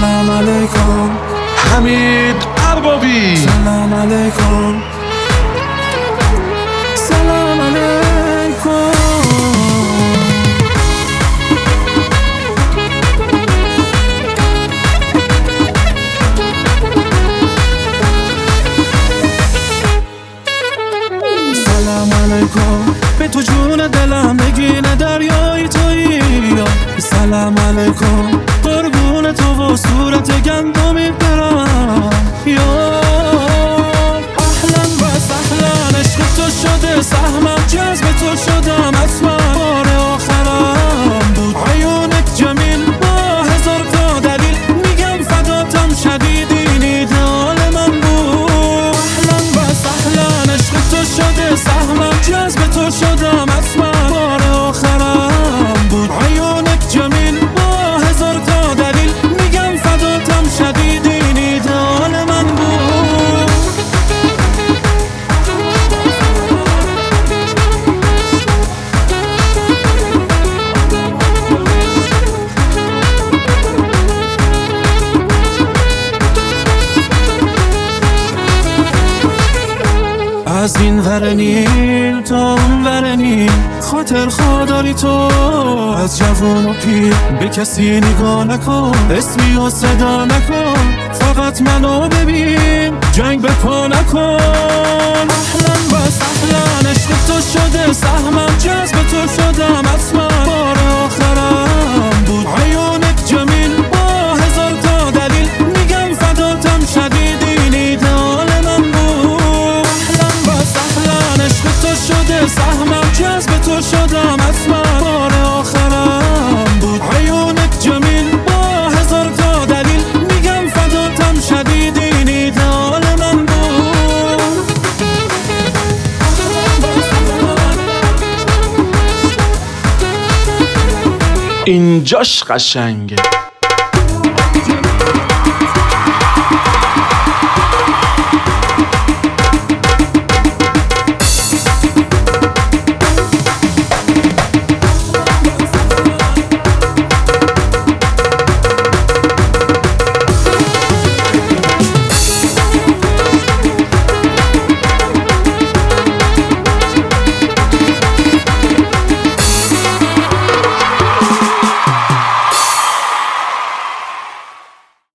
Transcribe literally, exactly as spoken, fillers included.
سلام علیکم حمید اربابی. سلام علیکم سلام علیکم. سلام علیکم به تو جون دلم نگین دریایی تویی. سلام علیکم قربون تو و صورت گندمی برم. یا اهلا و سهلا عشق تو شده سهمم، جذب تو شدم اصلا بار آخرم بود. عیونت جمیل با هزار تا دلیل، میگم فداتم شدیدی ایدئال من بود. اهلا و سهلا عشق تو شده سهمم، جذب تو شدم اصلا بار آخرم بود. عیونت جمیل با هزار تا دلیل، میگم فداتم شدیدی ایدئال من بود. از این ور نیل تا اون ور نیل خاطر خواه داری تو. از جوان و پیر به کسی نگاه نکن، اسمی و صدا نکن، فقط منو ببین، جنگ به پا نکن. اهلا و سهلا عشق تو شده سهمم، جذب تو شدم اصلا بار آخرم بود. عیونت جمیل با هزار تا دلیل، میگم فداتم شدیدی ایدئال من بود. اهلا و سهلا عشق تو شده سهمم، جذب تو شدم اصلا بار آخرم بود. عیونت جمیل با هزار تا دلیل، میگم فداتم شدیدی ایدئال من بود. اینجاش قشنگه.